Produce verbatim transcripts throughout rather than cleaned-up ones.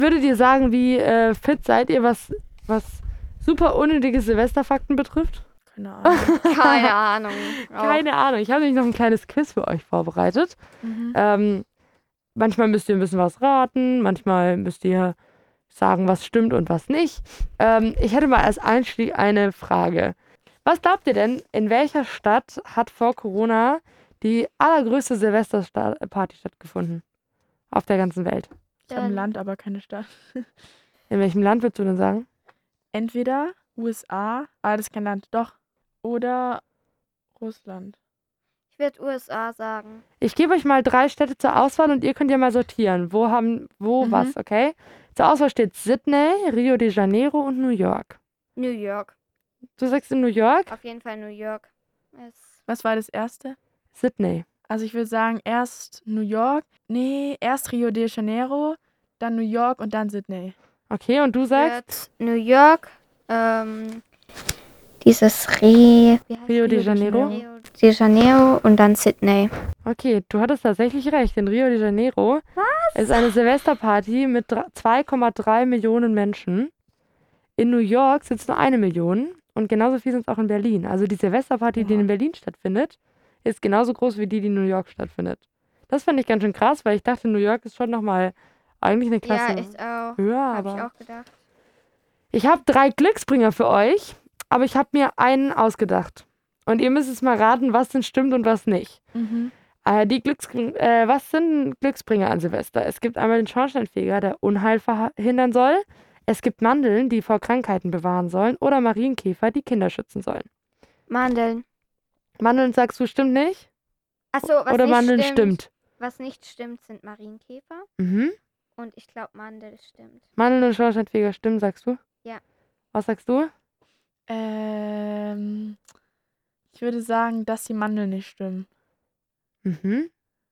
Würdet ihr sagen, wie äh, fit seid ihr, was, was super unnötige Silvesterfakten betrifft? Keine Ahnung. Keine Ahnung. Auch. Keine Ahnung. Ich habe nämlich noch ein kleines Quiz für euch vorbereitet. Mhm. Ähm, manchmal müsst ihr ein bisschen was raten, manchmal müsst ihr sagen, was stimmt und was nicht. Ähm, ich hätte mal als Einstieg eine Frage. Was glaubt ihr denn, in welcher Stadt hat vor Corona die allergrößte Silvesterparty stattgefunden? Auf der ganzen Welt. Ich habe ein Dann- Land, aber keine Stadt. In welchem Land würdest du denn sagen? Entweder U S A, ah, das ist kein Land, doch. Oder Russland. Ich würde U S A sagen. Ich gebe euch mal drei Städte zur Auswahl und ihr könnt ja mal sortieren. Wo haben, wo Mhm. was, okay? Zur Auswahl steht Sydney, Rio de Janeiro und New York. New York. Du sagst in New York? Auf jeden Fall New York. Es Was war das erste? Sydney. Also ich würde sagen, erst New York. Nee, erst Rio de Janeiro, dann New York und dann Sydney. Okay, und du sagst? wird New York. Ähm, dieses Re... Wie heißt Rio de Rio de Janeiro? Janeiro. Rio de Janeiro und dann Sydney. Okay, du hattest tatsächlich recht. In Rio de Janeiro ist eine Silvesterparty mit dr- zwei Komma drei Millionen Menschen. In New York sind es nur eine Million und genauso viel sind es auch in Berlin. Also die Silvesterparty, die Oha. in Berlin stattfindet, ist genauso groß wie die, die in New York stattfindet. Das fand ich ganz schön krass, weil ich dachte, New York ist schon nochmal eigentlich eine Klasse Ja, ich auch. höher. Habe ich Aber auch gedacht. ich habe drei Glücksbringer für euch, aber ich habe mir einen ausgedacht. Und ihr müsst jetzt mal raten, was denn stimmt und was nicht. Mhm. Äh, die Glücks äh, was sind Glücksbringer an Silvester? Es gibt einmal den Schornsteinfeger, der Unheil verhindern soll. Es gibt Mandeln, die vor Krankheiten bewahren sollen. Oder Marienkäfer, die Kinder schützen sollen. Mandeln. Mandeln sagst du stimmt nicht? Achso, was Oder nicht Mandeln stimmt. stimmt? Was nicht stimmt, sind Marienkäfer. Mhm. Und ich glaube, Mandel stimmt. Mandeln und Schornsteinfeger stimmen, sagst du? Ja. Was sagst du? Ähm, ich würde sagen, dass die Mandeln nicht stimmen. Mhm.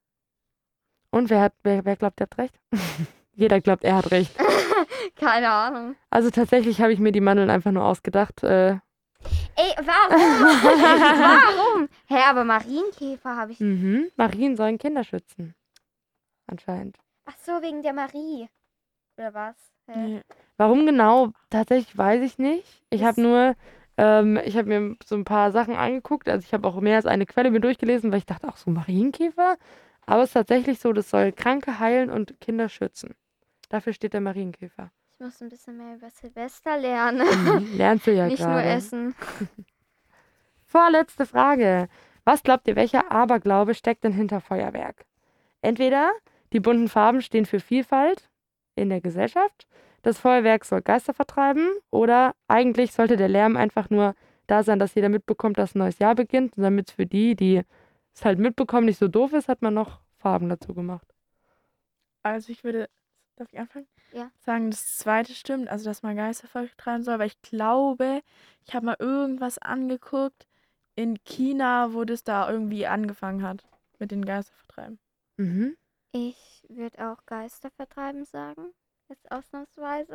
Und wer, hat, wer, wer glaubt, er hat recht? Jeder glaubt, er hat recht. Keine Ahnung. Also tatsächlich habe ich mir die Mandeln einfach nur ausgedacht. Äh, Ey, warum? warum? Hä, aber Marienkäfer habe ich... mhm. Marien sollen Kinder schützen. Anscheinend. Ach so, wegen der Marie. Oder was? Hä? Nee. Warum genau? Tatsächlich weiß ich nicht. Ich Das- habe nur, ähm, ich habe mir so ein paar Sachen angeguckt. Also ich habe auch mehr als eine Quelle mir durchgelesen, weil ich dachte, ach so, Marienkäfer. Aber es ist tatsächlich so, das soll Kranke heilen und Kinder schützen. Dafür steht der Marienkäfer. Ich muss ein bisschen mehr über Silvester lernen. Mhm. Lernst du ja Nicht gerade. nur essen. Vorletzte Frage. Was glaubt ihr, welcher Aberglaube steckt denn hinter Feuerwerk? Entweder die bunten Farben stehen für Vielfalt in der Gesellschaft, das Feuerwerk soll Geister vertreiben oder eigentlich sollte der Lärm einfach nur da sein, dass jeder mitbekommt, dass ein neues Jahr beginnt und damit es für die, die es halt mitbekommen, nicht so doof ist, hat man noch Farben dazu gemacht. Also ich würde, darf ich anfangen? Ja. Sagen, das zweite stimmt, also dass man Geister vertreiben soll, weil ich glaube, ich habe mal irgendwas angeguckt in China, wo das da irgendwie angefangen hat mit den Geister vertreiben. Mhm. Ich würde auch Geister vertreiben sagen. Jetzt ausnahmsweise.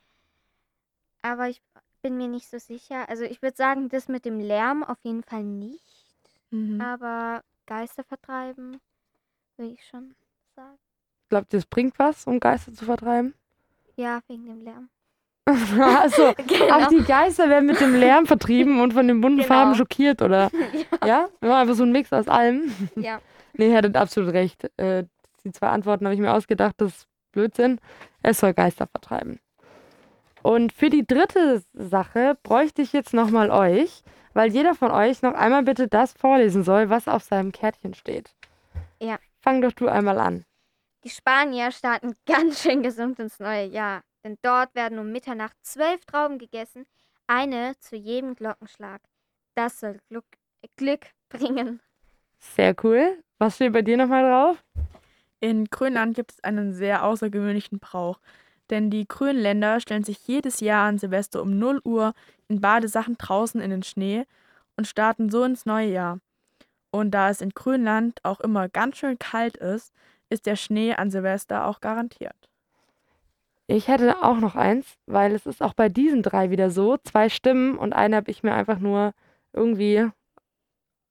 Aber ich bin mir nicht so sicher. Also ich würde sagen, das mit dem Lärm auf jeden Fall nicht. Mhm. Aber Geister vertreiben würde ich schon sagen. Glaubt ihr, es bringt was, um Geister zu vertreiben? Ja, wegen dem Lärm. Achso, Genau. ach, die Geister werden mit dem Lärm vertrieben und von den bunten Genau. Farben schockiert, oder? Ja? Wir machen einfach so ein Mix aus allem. Ja. Nee, ihr hattet absolut recht. Äh, die zwei Antworten habe ich mir ausgedacht, das ist Blödsinn. Es soll Geister vertreiben. Und für die dritte Sache bräuchte ich jetzt nochmal euch, weil jeder von euch noch einmal bitte das vorlesen soll, was auf seinem Kärtchen steht. Ja. Fang doch du einmal an. Die Spanier starten ganz schön gesund ins neue Jahr. Denn dort werden um Mitternacht zwölf Trauben gegessen, eine zu jedem Glockenschlag. Das soll Glück, Glück bringen. Sehr cool. Was steht bei dir nochmal drauf? In Grönland gibt es einen sehr außergewöhnlichen Brauch, denn die Grönländer stellen sich jedes Jahr an Silvester um null Uhr in Badesachen draußen in den Schnee und starten so ins neue Jahr. Und da es in Grönland auch immer ganz schön kalt ist, ist der Schnee an Silvester auch garantiert. Ich hätte auch noch eins, weil es ist auch bei diesen drei wieder so. Zwei Stimmen und eine habe ich mir einfach nur irgendwie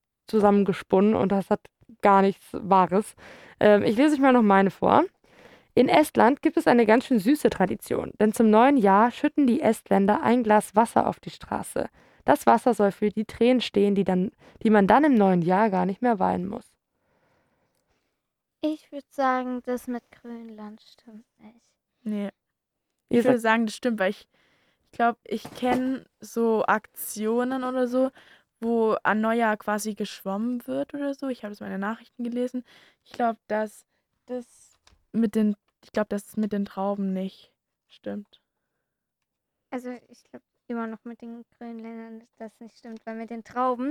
zusammengesponnen und das hat gar nichts Wahres. Ähm, ich lese euch mal noch meine vor. In Estland gibt es eine ganz schön süße Tradition, denn zum neuen Jahr schütten die Estländer ein Glas Wasser auf die Straße. Das Wasser soll für die Tränen stehen, die, dann, die man dann im neuen Jahr gar nicht mehr weinen muss. Ich würde sagen, das mit Grönland stimmt nicht. Nee. Ihr Ich würde sagt, sagen, das stimmt, weil ich ich glaube, ich kenne so Aktionen oder so, wo an Neujahr quasi geschwommen wird oder so. Ich habe das mal in den Nachrichten gelesen. Ich glaube, dass das mit den, ich glaube, dass es mit den Trauben nicht stimmt. Also ich glaube immer noch mit den Grönländern, dass das nicht stimmt, weil mit den Trauben.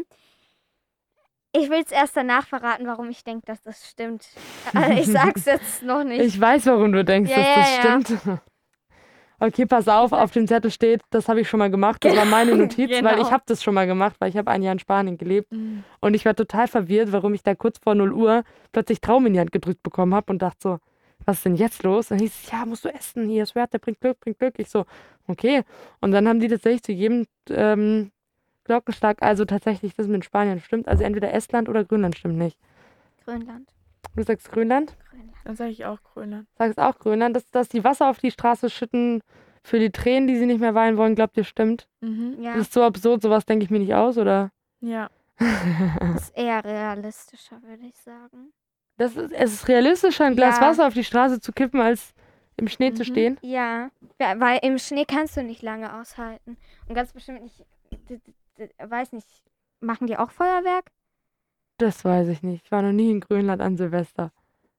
Ich will es erst danach verraten, warum ich denke, dass das stimmt. Also ich sag's jetzt noch nicht. ich weiß, warum du denkst, Ja, dass ja, das ja. stimmt. Okay, pass auf, sag- auf dem Zettel steht, das habe ich schon mal gemacht. Das war meine Notiz, weil Genau. ich habe das schon mal gemacht, weil ich habe ein Jahr in Spanien gelebt. Mhm. Und ich war total verwirrt, warum ich da kurz vor null Uhr plötzlich Traum in die Hand gedrückt bekommen habe und dachte so, was ist denn jetzt los? Und dann hieß es, ja, musst du essen, hier ist Wert, der bringt Glück, bringt Glück. Ich so, okay. Und dann haben die tatsächlich zu jedem ähm, Glockenschlag, also tatsächlich, das mit Spanien stimmt, also entweder Estland oder Grönland stimmt nicht. Grönland. Du sagst Grönland? Grönland. Dann sage ich auch Grönland. Sagst auch Grönland, dass, dass die Wasser auf die Straße schütten für die Tränen, die sie nicht mehr weinen wollen, glaubt ihr, stimmt? Mhm. Ja, Das ist so absurd, sowas denke ich mir nicht aus, oder? Ja. das ist eher realistischer, würde ich sagen. Das ist, es ist realistischer, ein Glas Ja. Wasser auf die Straße zu kippen, als im Schnee zu Mhm. stehen. Ja, ja, weil im Schnee kannst du nicht lange aushalten. Und ganz bestimmt nicht, d- d- d- weiß nicht, machen die auch Feuerwerk? Das weiß ich nicht. Ich war noch nie in Grönland an Silvester.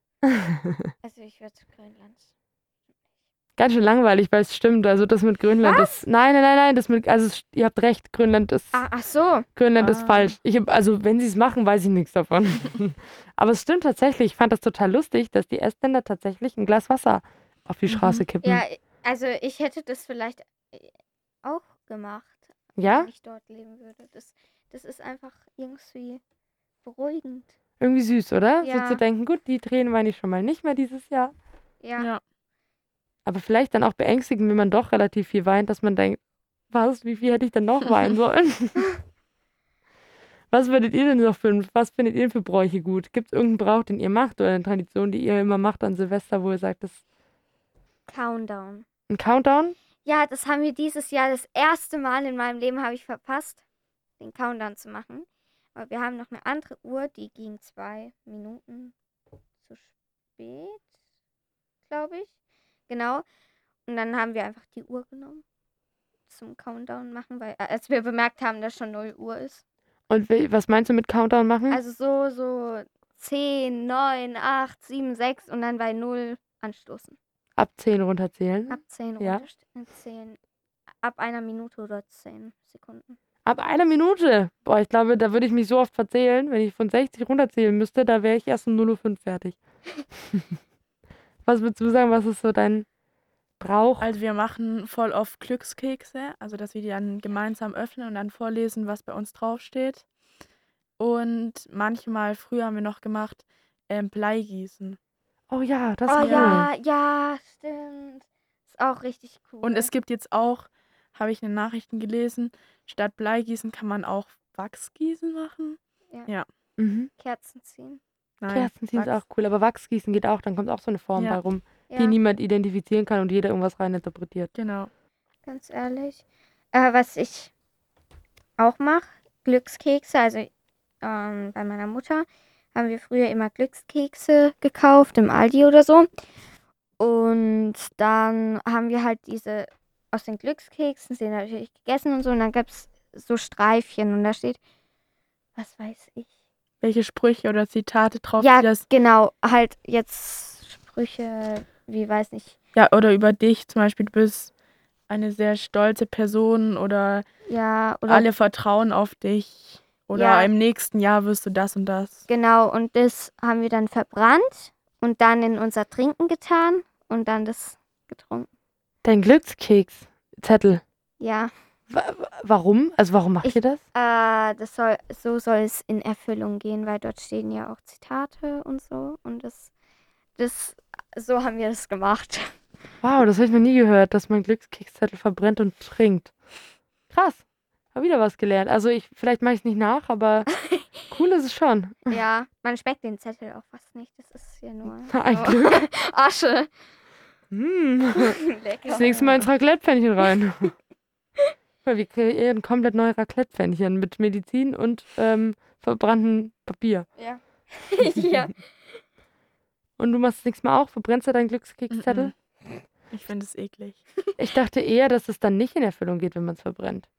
Also ich würde Grönland. Ganz schön langweilig, weil es stimmt. Also das mit Grönland ist. Nein, nein, nein, nein. Das mit, also es- ihr habt recht, Grönland ist. Ah, ach so. Grönland ist Ah. falsch. Ich hab, also wenn sie es machen, weiß ich nichts davon. Aber es stimmt tatsächlich. Ich fand das total lustig, dass die Estländer tatsächlich ein Glas Wasser auf die Mhm. Straße kippen. Ja, also ich hätte das vielleicht äh, auch gemacht, Ja? wenn ich dort leben würde. Das, das ist einfach irgendwie beruhigend. Irgendwie süß, oder? Ja. So zu denken, gut, die Tränen weine ich schon mal nicht mehr dieses Jahr. Ja. Ja. Aber vielleicht dann auch beängstigend, wenn man doch relativ viel weint, dass man denkt, was, wie viel hätte ich denn noch weinen sollen? Was würdet ihr denn noch für, was findet ihr denn für Bräuche gut? Gibt es irgendeinen Brauch, den ihr macht oder eine Tradition, die ihr immer macht an Silvester, wo ihr sagt, das ist Countdown. ein Countdown? Ja, das haben wir dieses Jahr das erste Mal in meinem Leben habe ich verpasst, den Countdown zu machen. Aber wir haben noch eine andere Uhr, die ging zwei Minuten zu spät, glaube ich. Genau. Und dann haben wir einfach die Uhr genommen zum Countdown machen, weil äh, als wir bemerkt haben, dass schon null Uhr ist. Und we- was meinst du mit Countdown machen? Also so, so zehn, neun, acht, sieben, sechs und dann bei null anstoßen. Ab zehn runterzählen? Ab zehn Ja. runterstellen. zehn, ab einer Minute oder zehn Sekunden. Ab einer Minute? Boah, ich glaube, da würde ich mich so oft verzählen, wenn ich von sechzig runterzählen müsste, da wäre ich erst um null Uhr fünf fertig. Was würdest du sagen, was ist so dein Brauch? Also wir machen voll oft Glückskekse, also dass wir die dann gemeinsam öffnen und dann vorlesen, was bei uns draufsteht. Und manchmal, früher haben wir noch gemacht, ähm, Bleigießen. Oh ja, das Oh ist cool. ja, ja, stimmt. Ist auch richtig cool. Und es gibt jetzt auch, habe ich in den Nachrichten gelesen, statt Bleigießen kann man auch Wachsgießen machen. Mhm. Kerzen ziehen. Nein, Kerzen ziehen ist Wachs- auch cool, aber Wachsgießen geht auch, dann kommt auch so eine Form Ja. bei rum, Ja, die niemand identifizieren kann und jeder irgendwas reininterpretiert. Genau. ganz ehrlich. Äh, was ich auch mache, Glückskekse. Also ähm, bei meiner Mutter haben wir früher immer Glückskekse gekauft, im Aldi oder so. Und dann haben wir halt diese aus den Glückskeksen, sind natürlich gegessen und so. Und dann gab es so Streifchen und da steht, was weiß ich. Welche Sprüche oder Zitate drauf, Ja, die das, genau, halt jetzt Sprüche, wie weiß nicht. ja, oder über dich zum Beispiel, du bist eine sehr stolze Person oder Ja, oder alle vertrauen auf dich oder Ja. im nächsten Jahr wirst du das und das. genau, und das haben wir dann verbrannt und dann in unser Trinken getan und dann das getrunken. Dein Glückskeks-Zettel. Ja, Wa- wa- Warum? Also warum macht Ich- ihr das? äh, das soll, so soll es in Erfüllung gehen, weil dort stehen ja auch Zitate und so. Und das, das, so haben wir das gemacht. Wow, das habe ich noch nie gehört, dass man Glückskeks-Zettel verbrennt und trinkt. Krass. Habe wieder was gelernt. Also ich, vielleicht mache ich es nicht nach, aber cool ist es schon. Ja, man schmeckt den Zettel auch fast nicht. Das ist ja nur Ein so Glück. Asche. Hm. Lecker. Das nächste Mal ins Raclette-Pfännchen rein. Weil wir kreieren komplett neue Raclette-Pfännchen mit Medizin und ähm, verbranntem Papier. Ja. ja. Und du machst das nächste Mal auch? Verbrennst du deinen Glückskekszettel? Mhm. Ich finde es eklig. Ich dachte eher, dass es dann nicht in Erfüllung geht, wenn man es verbrennt.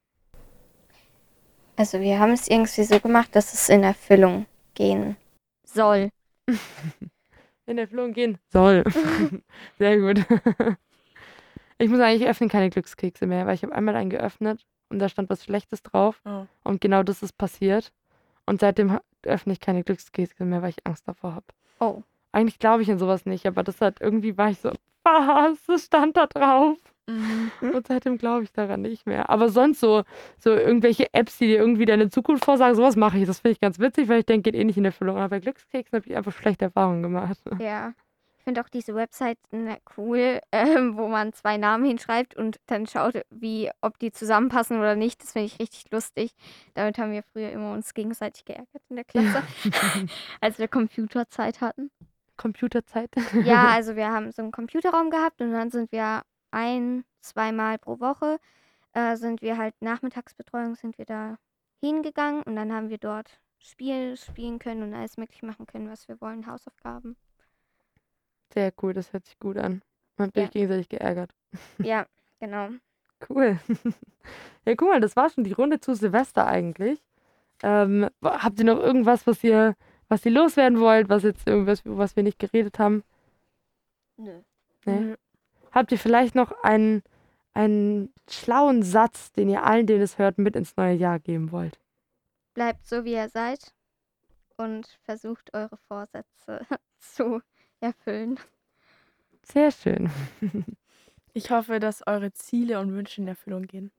Also wir haben es irgendwie so gemacht, dass es in Erfüllung gehen soll. In Erfüllung gehen soll. Sehr gut. Ich muss eigentlich, ich öffne keine Glückskekse mehr, weil ich habe einmal einen geöffnet und da stand was Schlechtes drauf. Oh. Und genau das ist passiert. Und seitdem ha- öffne ich keine Glückskekse mehr, weil ich Angst davor habe. Oh. Eigentlich glaube ich an sowas nicht, aber das hat irgendwie war ich so, was, das stand da drauf. Mhm. Und seitdem glaube ich daran nicht mehr. Aber sonst so, so irgendwelche Apps, die dir irgendwie deine Zukunft vorsagen, sowas mache ich. Das finde ich ganz witzig, weil ich denke, geht eh nicht in Erfüllung. Aber bei Glückskeksen habe ich einfach schlechte Erfahrungen gemacht. Ja. Ich finde auch diese Webseiten cool, ähm, wo man zwei Namen hinschreibt und dann schaut, wie, ob die zusammenpassen oder nicht. Das finde ich richtig lustig. Damit haben wir früher immer uns gegenseitig geärgert in der Klasse, als wir Computerzeit hatten. Computerzeit. Ja, also wir haben so einen Computerraum gehabt und dann sind wir ein, zweimal pro Woche äh, sind wir halt Nachmittagsbetreuung, sind wir da hingegangen und dann haben wir dort Spiel spielen können und alles möglich machen können, was wir wollen, Hausaufgaben. Sehr cool, das hört sich gut an. Man hat Ja. sich gegenseitig geärgert. Ja, genau. Cool. Ja, guck mal, das war schon die Runde zu Silvester eigentlich. Ähm, wa- habt ihr noch irgendwas, was ihr, was ihr loswerden wollt, was jetzt irgendwas, über was wir nicht geredet haben? Nö. Nee? Nö. Habt ihr vielleicht noch einen, einen schlauen Satz, den ihr allen, denen es hört, mit ins neue Jahr geben wollt? Bleibt so, wie ihr seid und versucht eure Vorsätze zu erfüllen. Sehr schön. Ich hoffe, dass eure Ziele und Wünsche in Erfüllung gehen.